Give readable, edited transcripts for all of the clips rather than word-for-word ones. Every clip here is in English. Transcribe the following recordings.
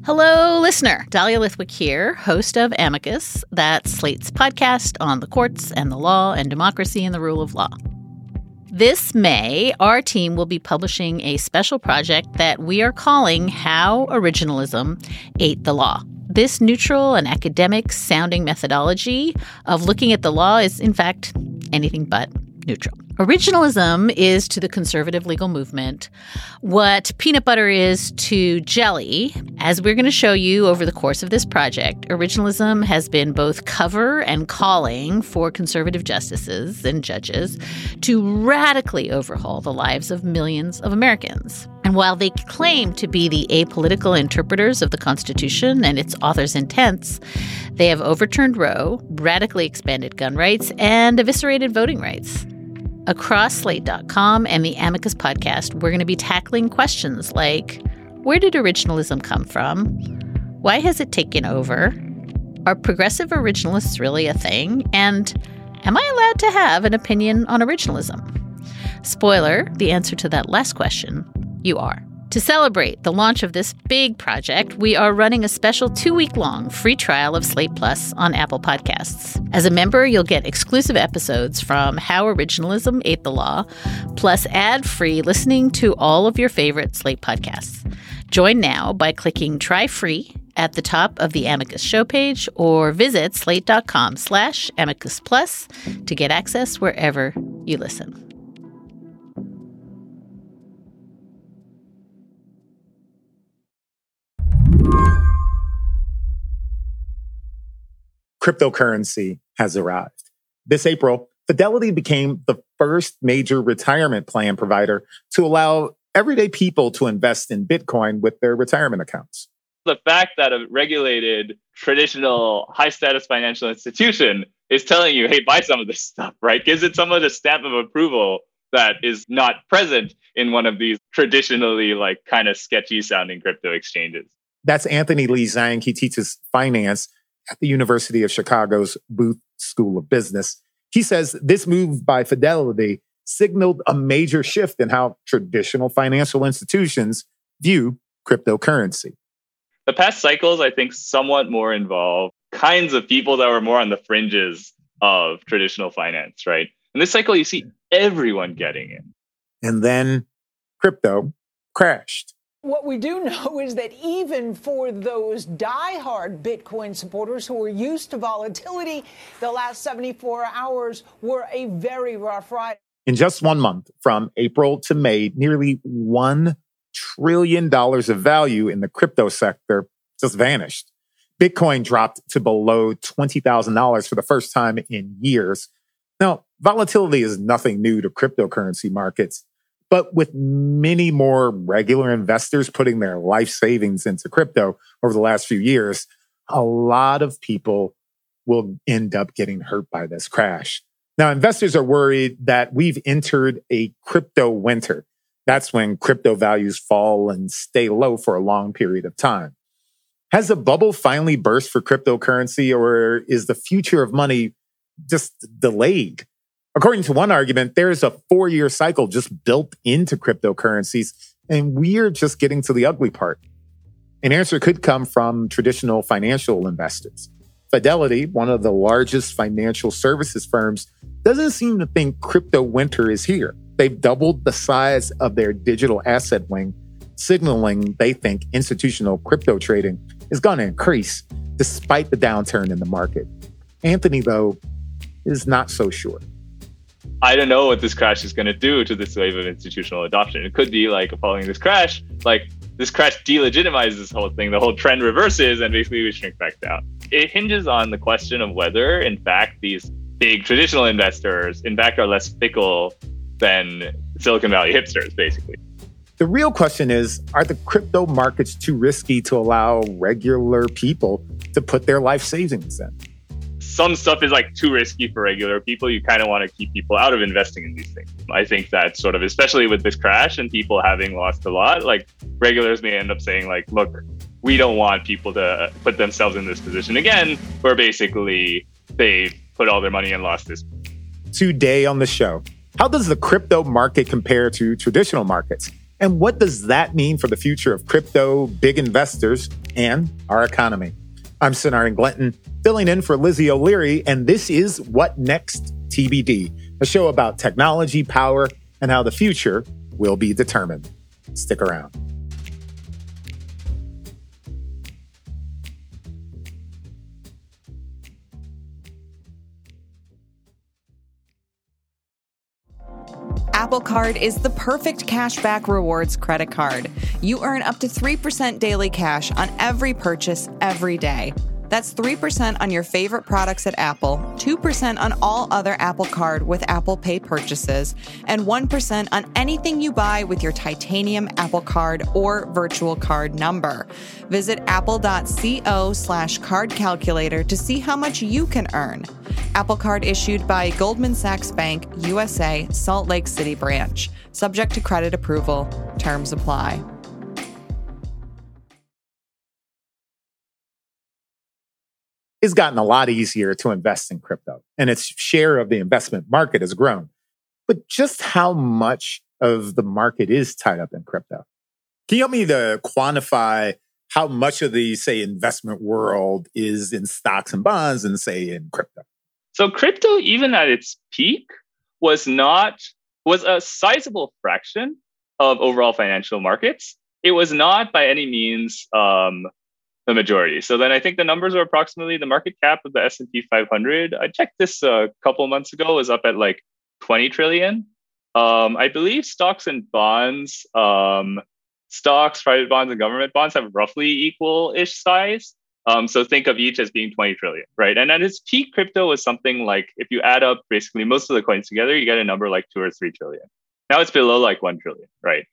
Hello, listener. Dahlia Lithwick here, host of Amicus, that's Slate's podcast on the courts and the law and democracy and the rule of law. This May, our team will be publishing a special project that we are calling How Originalism Ate the Law. This neutral and academic-sounding methodology of looking at the law is, in fact, anything but neutral. Originalism is to the conservative legal movement what peanut butter is to jelly. As we're going to show you over the course of this project, originalism has been both cover and calling for conservative justices and judges to radically overhaul the lives of millions of Americans. And while they claim to be the apolitical interpreters of the Constitution and its author's intents, they have overturned Roe, radically expanded gun rights, and eviscerated voting rights. Across Slate.com and the Amicus podcast, we're going to be tackling questions like, where did originalism come from? Why has it taken over? Are progressive originalists really a thing? And am I allowed to have an opinion on originalism? Spoiler, the answer to that last question, you are. To celebrate the launch of this big project, we are running a special 2-week-long free trial of Slate Plus on Apple Podcasts. As a member, you'll get exclusive episodes from How Originalism Ate the Law, plus ad-free listening to all of your favorite Slate podcasts. Join now by clicking Try Free at the top of the Amicus show page or visit slate.com/Amicus Plus to get access wherever you listen. Cryptocurrency has arrived. This April, Fidelity became the first major retirement plan provider to allow everyday people to invest in Bitcoin with their retirement accounts. The fact that a regulated, traditional, high-status financial institution is telling you, hey, buy some of this stuff, right? Gives it some of the stamp of approval that is not present in one of these traditionally kind of sketchy-sounding crypto exchanges. That's Anthony Lee Zhang. He teaches finance at the University of Chicago's Booth School of Business. He says this move by Fidelity signaled a major shift in how traditional financial institutions view cryptocurrency. The past cycles, I think, somewhat more involve kinds of people that were more on the fringes of traditional finance, right? In this cycle, you see everyone getting in. And then crypto crashed. What we do know is that even for those diehard Bitcoin supporters who are used to volatility, the last 74 hours were a very rough ride. In just 1 month, from April to May, nearly $1 trillion of value in the crypto sector just vanished. Bitcoin dropped to below $20,000 for the first time in years. Now, volatility is nothing new to cryptocurrency markets. But with many more regular investors putting their life savings into crypto over the last few years, a lot of people will end up getting hurt by this crash. Now, investors are worried that we've entered a crypto winter. That's when crypto values fall and stay low for a long period of time. Has a bubble finally burst for cryptocurrency, or is the future of money just delayed? According to one argument, there's a 4-year cycle just built into cryptocurrencies, and we're just getting to the ugly part. An answer could come from traditional financial investors. Fidelity, one of the largest financial services firms, doesn't seem to think crypto winter is here. They've doubled the size of their digital asset wing, signaling they think institutional crypto trading is going to increase despite the downturn in the market. Anthony, though, is not so sure. I don't know what this crash is going to do to this wave of institutional adoption. It could be following this crash, this crash delegitimizes this whole thing. The whole trend reverses and basically we shrink back down. It hinges on the question of whether, in fact, these big traditional investors, in fact, are less fickle than Silicon Valley hipsters, basically. The real question is, are the crypto markets too risky to allow regular people to put their life savings in? Some stuff is too risky for regular people. You kind of want to keep people out of investing in these things. I think that sort of, especially with this crash and people having lost a lot, regulars may end up saying look, we don't want people to put themselves in this position again, where basically they put all their money and lost this. Today on the show, how does the crypto market compare to traditional markets? And what does that mean for the future of crypto, big investors, and our economy? I'm Sonari Glenton, filling in for Lizzie O'Leary, and this is What Next TBD, a show about technology, power, and how the future will be determined. Stick around. Apple Card is the perfect cashback rewards credit card. You earn up to 3% daily cash on every purchase every day. That's 3% on your favorite products at Apple, 2% on all other Apple Card with Apple Pay purchases, and 1% on anything you buy with your titanium Apple Card or virtual card number. Visit apple.co/card calculator to see how much you can earn. Apple Card issued by Goldman Sachs Bank, USA, Salt Lake City branch. Subject to credit approval. Terms apply. It's gotten a lot easier to invest in crypto, and its share of the investment market has grown. But just how much of the market is tied up in crypto? Can you help me to quantify how much of the, say, investment world is in stocks and bonds and, say, in crypto? So crypto, even at its peak, was a sizable fraction of overall financial markets. It was not by any means the majority. So then I think the numbers are approximately the market cap of the S&P 500. I checked this a couple months ago, was up at like 20 trillion. I believe stocks and bonds, stocks, private bonds, and government bonds have roughly equal-ish size. So think of each as being 20 trillion, right? And at its peak, crypto was something like, if you add up basically most of the coins together, you get a number like 2 or 3 trillion. Now it's below like 1 trillion, right?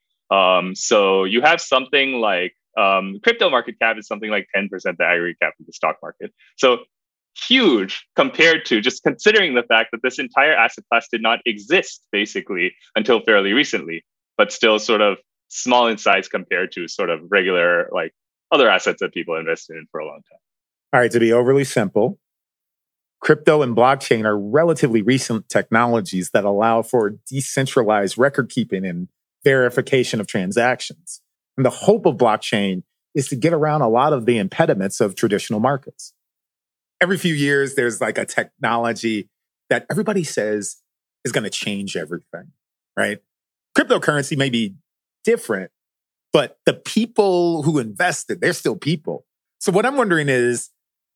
So you have something like, crypto market cap is something like 10% the aggregate cap of the stock market. So huge compared to just considering the fact that this entire asset class did not exist basically until fairly recently, but still sort of small in size compared to sort of regular like other assets that people invested in for a long time. All right, to be overly simple, crypto and blockchain are relatively recent technologies that allow for decentralized record keeping and verification of transactions. And the hope of blockchain is to get around a lot of the impediments of traditional markets. Every few years, there's like a technology that everybody says is going to change everything, right? Cryptocurrency may be different, but the people who invested, they're still people. So what I'm wondering is,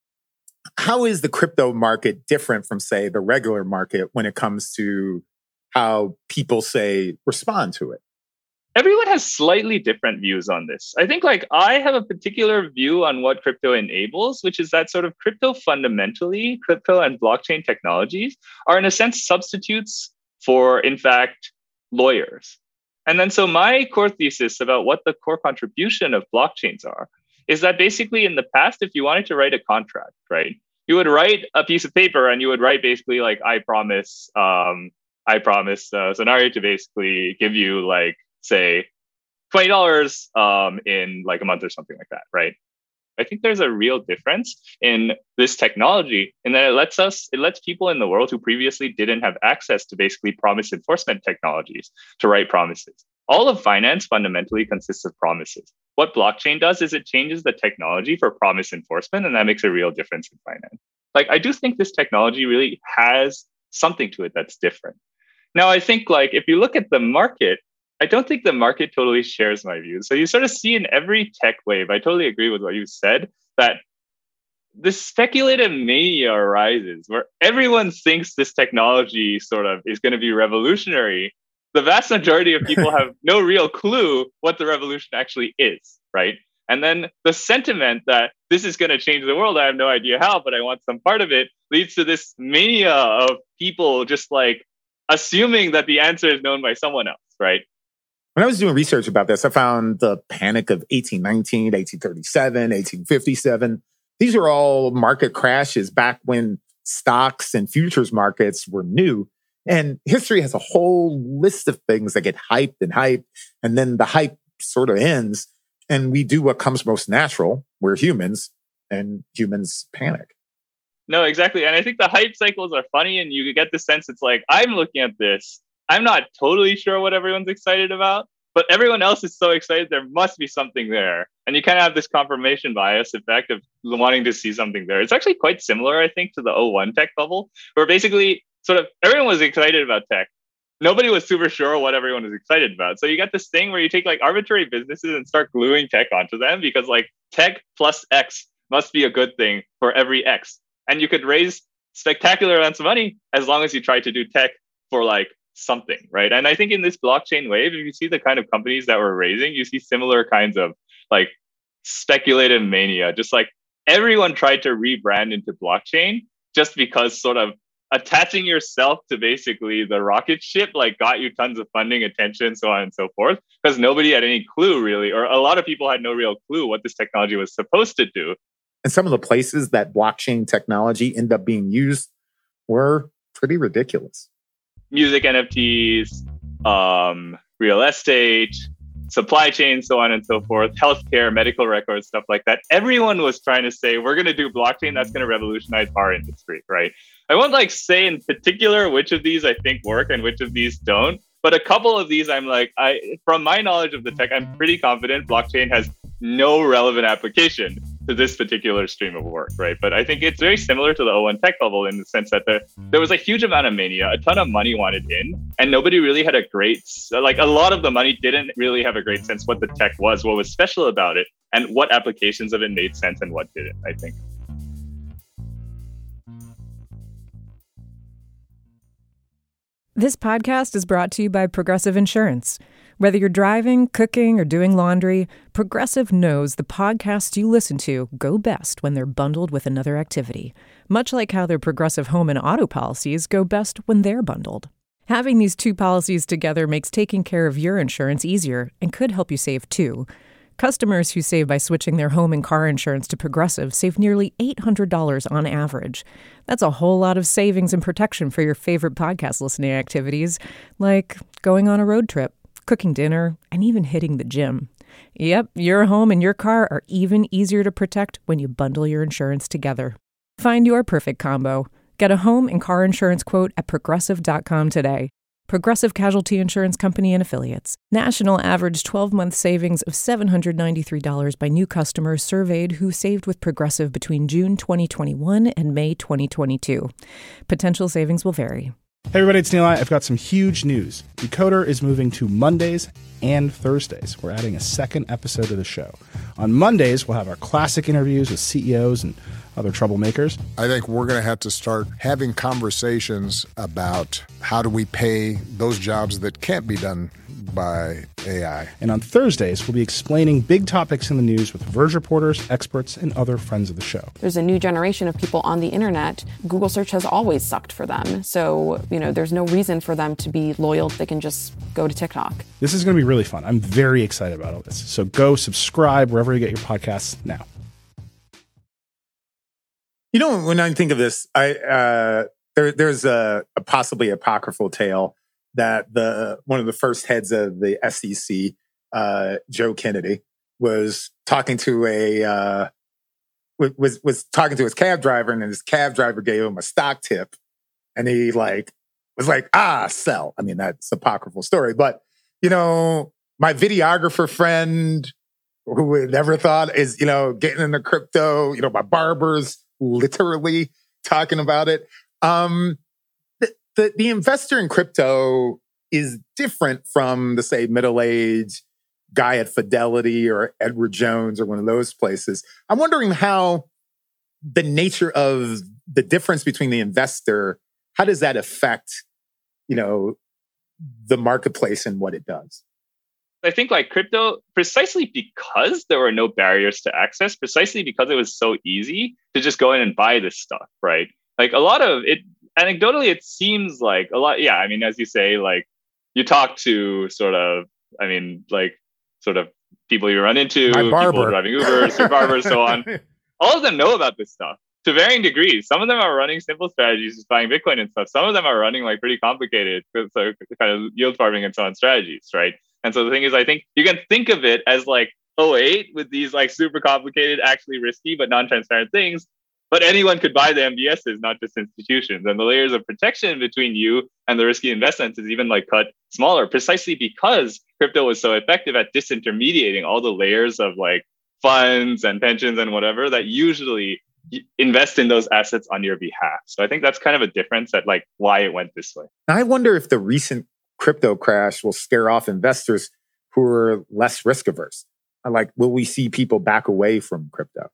how is the crypto market different from, say, the regular market when it comes to how people, say, respond to it? Everyone has slightly different views on this. I think like I have a particular view on what crypto enables, which is that sort of crypto fundamentally, crypto and blockchain technologies are in a sense substitutes for, in fact, lawyers. And then so my core thesis about what the core contribution of blockchains are is that basically in the past, if you wanted to write a contract, right, you would write a piece of paper and you would write basically like, I promise Sonari to basically give you like, say, $20 in like a month or something like that, right? I think there's a real difference in this technology in that it lets people in the world who previously didn't have access to basically promise enforcement technologies to write promises. All of finance fundamentally consists of promises. What blockchain does is it changes the technology for promise enforcement, and that makes a real difference in finance. Like, I do think this technology really has something to it that's different. Now, I think like if you look at the market, I don't think the market totally shares my views. So you sort of see in every tech wave, I totally agree with what you said, that this speculative mania arises where everyone thinks this technology sort of is going to be revolutionary. The vast majority of people have no real clue what the revolution actually is, right? And then the sentiment that this is going to change the world, I have no idea how, but I want some part of it, leads to this mania of people just like assuming that the answer is known by someone else, right? When I was doing research about this, I found the Panic of 1819, 1837, 1857. These are all market crashes back when stocks and futures markets were new. And history has a whole list of things that get hyped, and then the hype sort of ends, and we do what comes most natural. We're humans, and humans panic. No, exactly. And I think the hype cycles are funny, and you get the sense it's like, I'm looking at this, I'm not totally sure what everyone's excited about, but everyone else is so excited. There must be something there. And you kind of have this confirmation bias effect of wanting to see something there. It's actually quite similar, I think, to the '01 tech bubble, where basically sort of everyone was excited about tech. Nobody was super sure what everyone was excited about. So you got this thing where you take like arbitrary businesses and start gluing tech onto them because like tech plus X must be a good thing for every X. And you could raise spectacular amounts of money as long as you try to do tech for like something, right? And I think in this blockchain wave, if you see the kind of companies that were raising, you see similar kinds of like speculative mania. Just like everyone tried to rebrand into blockchain just because sort of attaching yourself to basically the rocket ship like got you tons of funding, attention, so on and so forth, because nobody had any clue really, or a lot of people had no real clue what this technology was supposed to do. And some of the places that blockchain technology ended up being used were pretty ridiculous. Music NFTs, real estate, supply chain, so on and so forth, healthcare, medical records, stuff like that. Everyone was trying to say, we're going to do blockchain that's going to revolutionize our industry, right? I won't like say in particular which of these I think work and which of these don't, but a couple of these I'm like, from my knowledge of the tech, I'm pretty confident blockchain has no relevant application to this particular stream of work, right? But I think it's very similar to the '01 tech bubble in the sense that there was a huge amount of mania, a ton of money wanted in, and nobody really had a great, like a lot of the money didn't really have a great sense what the tech was, what was special about it, and what applications of it made sense and what didn't, I think. This podcast is brought to you by Progressive Insurance. Whether you're driving, cooking, or doing laundry, Progressive knows the podcasts you listen to go best when they're bundled with another activity, much like how their Progressive home and auto policies go best when they're bundled. Having these two policies together makes taking care of your insurance easier and could help you save too. Customers who save by switching their home and car insurance to Progressive save nearly $800 on average. That's a whole lot of savings and protection for your favorite podcast listening activities, like going on a road trip, cooking dinner, and even hitting the gym. Yep, your home and your car are even easier to protect when you bundle your insurance together. Find your perfect combo. Get a home and car insurance quote at Progressive.com today. Progressive Casualty Insurance Company and Affiliates. National average 12-month savings of $793 by new customers surveyed who saved with Progressive between June 2021 and May 2022. Potential savings will vary. Hey everybody, it's Neil. I've got some huge news. Decoder is moving to Mondays and Thursdays. We're adding a second episode to the show. On Mondays, we'll have our classic interviews with CEOs and other troublemakers. I think we're going to have to start having conversations about how do we pay those jobs that can't be done by AI. And on Thursdays, we'll be explaining big topics in the news with Verge reporters, experts, and other friends of the show. There's a new generation of people on the internet. Google search has always sucked for them. So, there's no reason for them to be loyal. They can just go to TikTok. This is going to be really fun. I'm very excited about all this. So go subscribe wherever you get your podcasts now. When I think of this, there's a possibly apocryphal tale that one of the first heads of the SEC, Joe Kennedy, was talking to was talking to his cab driver, and then his cab driver gave him a stock tip, and he was like, sell. I mean, that's an apocryphal story, but my videographer friend who would never thought is getting into crypto. My barber's literally talking about it. The investor in crypto is different from the, say, middle-aged guy at Fidelity or Edward Jones or one of those places. I'm wondering how the nature of the difference between the investor, how does that affect, the marketplace and what it does? I think like crypto, precisely because there were no barriers to access, precisely because it was so easy to just go in and buy this stuff, right? Like a lot of it, anecdotally, it seems like a lot. Yeah, I mean, as you say, like you talk to sort of people you run into, people driving Ubers, your barbers, so on. All of them know about this stuff to varying degrees. Some of them are running simple strategies, just buying Bitcoin and stuff. Some of them are running like pretty complicated, so kind of yield farming and so on strategies, right? And so the thing is, I think you can think of it as like '08 with these like super complicated, actually risky but non-transparent things. But anyone could buy the MBSs, not just institutions. And the layers of protection between you and the risky investments is even like cut smaller, precisely because crypto was so effective at disintermediating all the layers of like funds and pensions and whatever that usually invest in those assets on your behalf. So I think that's kind of a difference at like why it went this way. I wonder if the recent crypto crash will scare off investors who are less risk averse. Like, will we see people back away from crypto?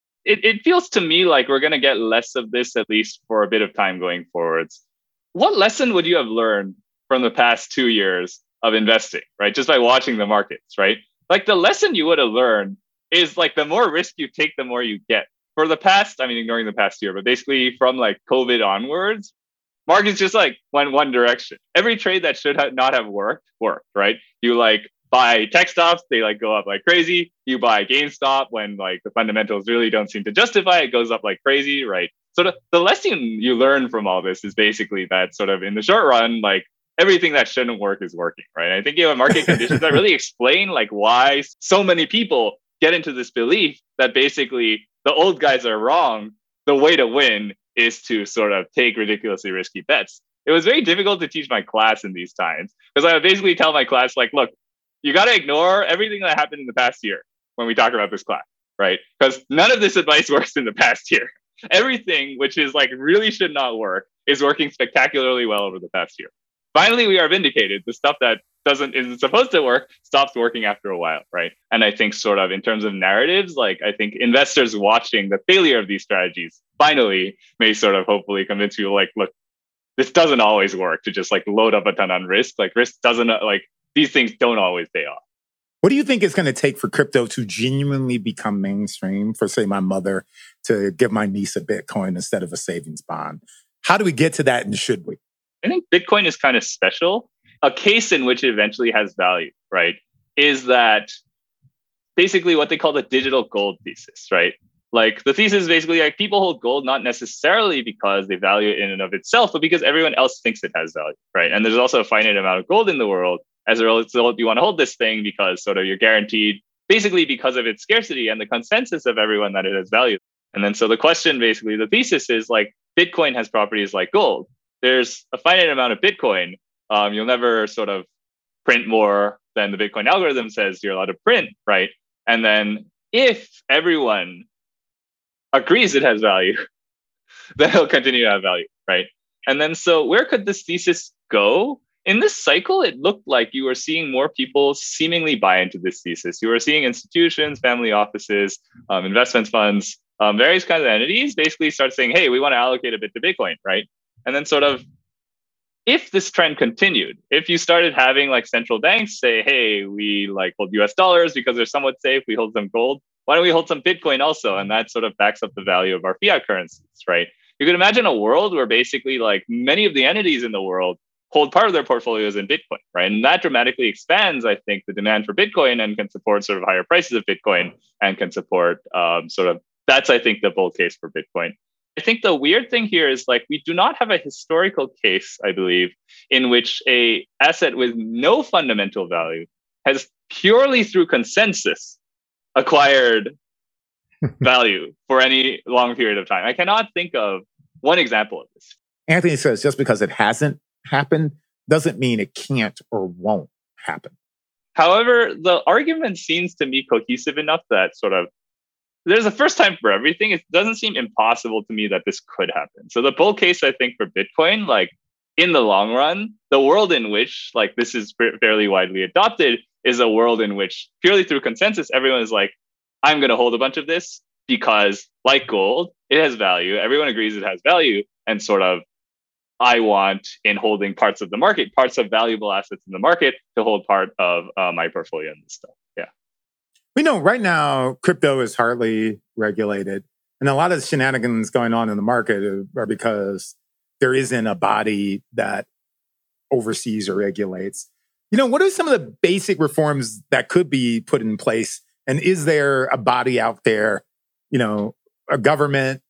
It feels to me like we're going to get less of this, at least for a bit of time going forwards. What lesson would you have learned from the past 2 years of investing, right? Just by watching the markets, right? Like the lesson you would have learned is like the more risk you take, the more you get. For the past, I mean, ignoring the past year, but basically from like COVID onwards, markets just like went one direction. Every trade that should not have worked, right? You like buy tech stocks, they like go up like crazy. You buy GameStop when like the fundamentals really don't seem to justify it, goes up like crazy, right? So the lesson you learn from all this is basically that sort of in the short run, like everything that shouldn't work is working, right? I think you have market conditions that really explain like why so many people get into this belief that basically the old guys are wrong. The way to win is to sort of take ridiculously risky bets. It was very difficult to teach my class in these times because I would basically tell my class, like, look, you got to ignore everything that happened in the past year when we talk about this class, right? Because none of this advice works in the past year. Everything which is like really should not work is working spectacularly well over the past year. Finally, we are vindicated. The stuff that isn't supposed to work stops working after a while, right? And I think sort of in terms of narratives, like I think investors watching the failure of these strategies finally may sort of hopefully convince you like, look, this doesn't always work to just like load up a ton on risk. Like risk doesn't like these things don't always pay off. What do you think it's going to take for crypto to genuinely become mainstream? For, say, my mother to give my niece a Bitcoin instead of a savings bond. How do we get to that, and should we? I think Bitcoin is kind of special. A case in which it eventually has value, right, is that basically what they call the digital gold thesis, right? Like the thesis is basically like people hold gold not necessarily because they value it in and of itself, but because everyone else thinks it has value, right? And there's also a finite amount of gold in the world. As a result, you want to hold this thing because sort of you're guaranteed, basically because of its scarcity and the consensus of everyone that it has value. And then so the question, basically, the thesis is like Bitcoin has properties like gold. There's a finite amount of Bitcoin. You'll never sort of print more than the Bitcoin algorithm says you're allowed to print, right? And then if everyone agrees it has value, then it'll continue to have value, right? And then so where could this thesis go? In this cycle, it looked like you were seeing more people seemingly buy into this thesis. You were seeing institutions, family offices, investment funds, various kinds of entities basically start saying, hey, we want to allocate a bit to Bitcoin, right? And then sort of, if this trend continued, if you started having like central banks say, hey, we like hold US dollars because they're somewhat safe, we hold some gold, why don't we hold some Bitcoin also? And that sort of backs up the value of our fiat currencies, right? You could imagine a world where basically like many of the entities in the world hold part of their portfolios in Bitcoin, right? And that dramatically expands, I think, the demand for Bitcoin and can support sort of higher prices of Bitcoin and can support that's, I think, the bull case for Bitcoin. I think the weird thing here is like we do not have a historical case, I believe, in which a asset with no fundamental value has purely through consensus acquired value for any long period of time. I cannot think of one example of this. Anthony says just because it hasn't happened doesn't mean it can't or won't happen. However, the argument seems to me cohesive enough that sort of there's a first time for everything. It doesn't seem impossible to me that this could happen. So the bull case, I think, for Bitcoin, like in the long run, the world in which like this is fairly widely adopted is a world in which purely through consensus, everyone is like, I'm going to hold a bunch of this because like gold, it has value. Everyone agrees it has value. And sort of, I want in holding parts of the market, parts of valuable assets in the market to hold part of my portfolio in this stuff. Yeah. We know right now, crypto is hardly regulated. And a lot of the shenanigans going on in the market are because there isn't a body that oversees or regulates. You know, what are some of the basic reforms that could be put in place? And is there a body out there, you know, a government,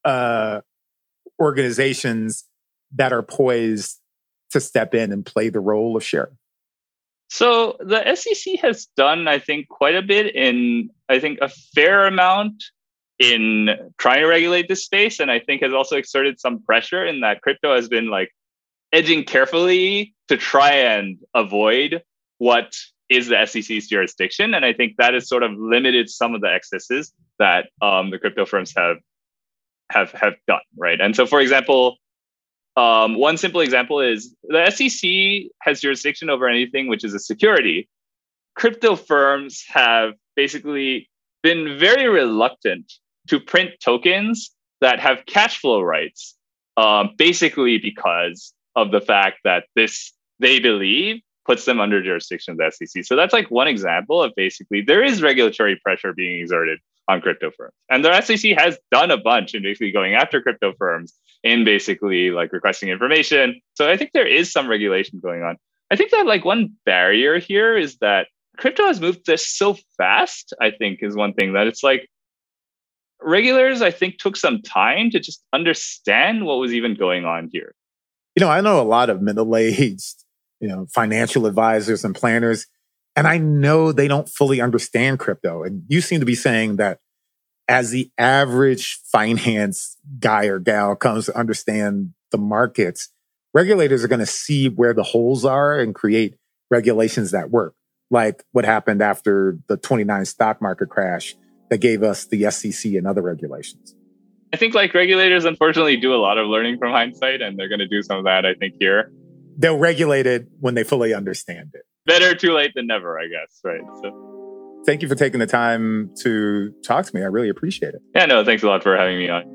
organizations that are poised to step in and play the role of sheriff? So the SEC has done, I think, quite a bit in, I think, a fair amount in trying to regulate this space. And I think has also exerted some pressure in that crypto has been like edging carefully to try and avoid what is the SEC's jurisdiction. And I think that has sort of limited some of the excesses that the crypto firms have done, right? And so, for example, one simple example is the SEC has jurisdiction over anything which is a security. Crypto firms have basically been very reluctant to print tokens that have cash flow rights, basically because of the fact that this, they believe, puts them under jurisdiction of the SEC. So that's like one example of basically there is regulatory pressure being exerted on crypto firms. And the SEC has done a bunch in basically going after crypto firms in basically like requesting information. So I think there is some regulation going on. I think that like one barrier here is that crypto has moved this so fast, I think, is one thing that it's like regulators, I think, took some time to just understand what was even going on here. You know, I know a lot of middle-aged, financial advisors and planners, and I know they don't fully understand crypto. And you seem to be saying that as the average finance guy or gal comes to understand the markets, regulators are going to see where the holes are and create regulations that work, like what happened after the 29 stock market crash that gave us the SEC and other regulations. I think like regulators, unfortunately, do a lot of learning from hindsight, and they're going to do some of that, I think, here. They'll regulate it when they fully understand it. Better too late than never, I guess, right? So, thank you for taking the time to talk to me. I really appreciate it. Yeah, no, thanks a lot for having me on.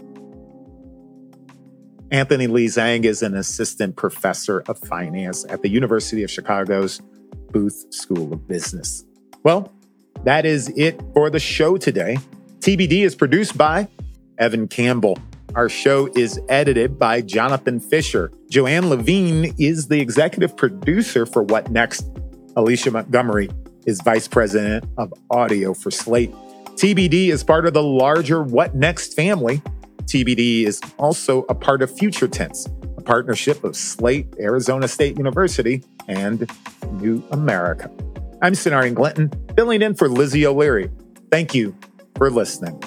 Anthony Lee Zhang is an assistant professor of finance at the University of Chicago's Booth School of Business. Well, that is it for the show today. TBD is produced by Evan Campbell. Our show is edited by Jonathan Fisher. Joanne Levine is the executive producer for What Next. Alicia Montgomery is vice president of audio for Slate. TBD is part of the larger What Next family. TBD is also a part of Future Tense, a partnership of Slate, Arizona State University, and New America. I'm Sonarian Glinton, filling in for Lizzie O'Leary. Thank you for listening.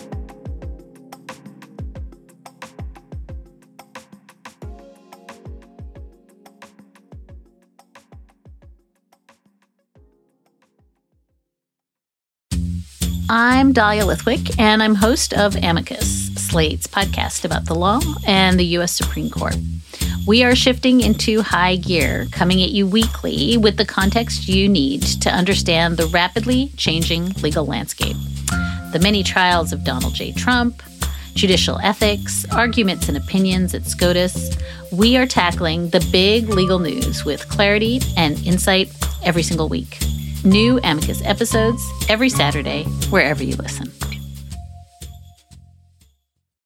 I'm Dahlia Lithwick, and I'm host of Amicus, Slate's podcast about the law and the U.S. Supreme Court. We are shifting into high gear, coming at you weekly with the context you need to understand the rapidly changing legal landscape. The many trials of Donald J. Trump, judicial ethics, arguments and opinions at SCOTUS. We are tackling the big legal news with clarity and insight every single week. New Amicus episodes every Saturday, wherever you listen.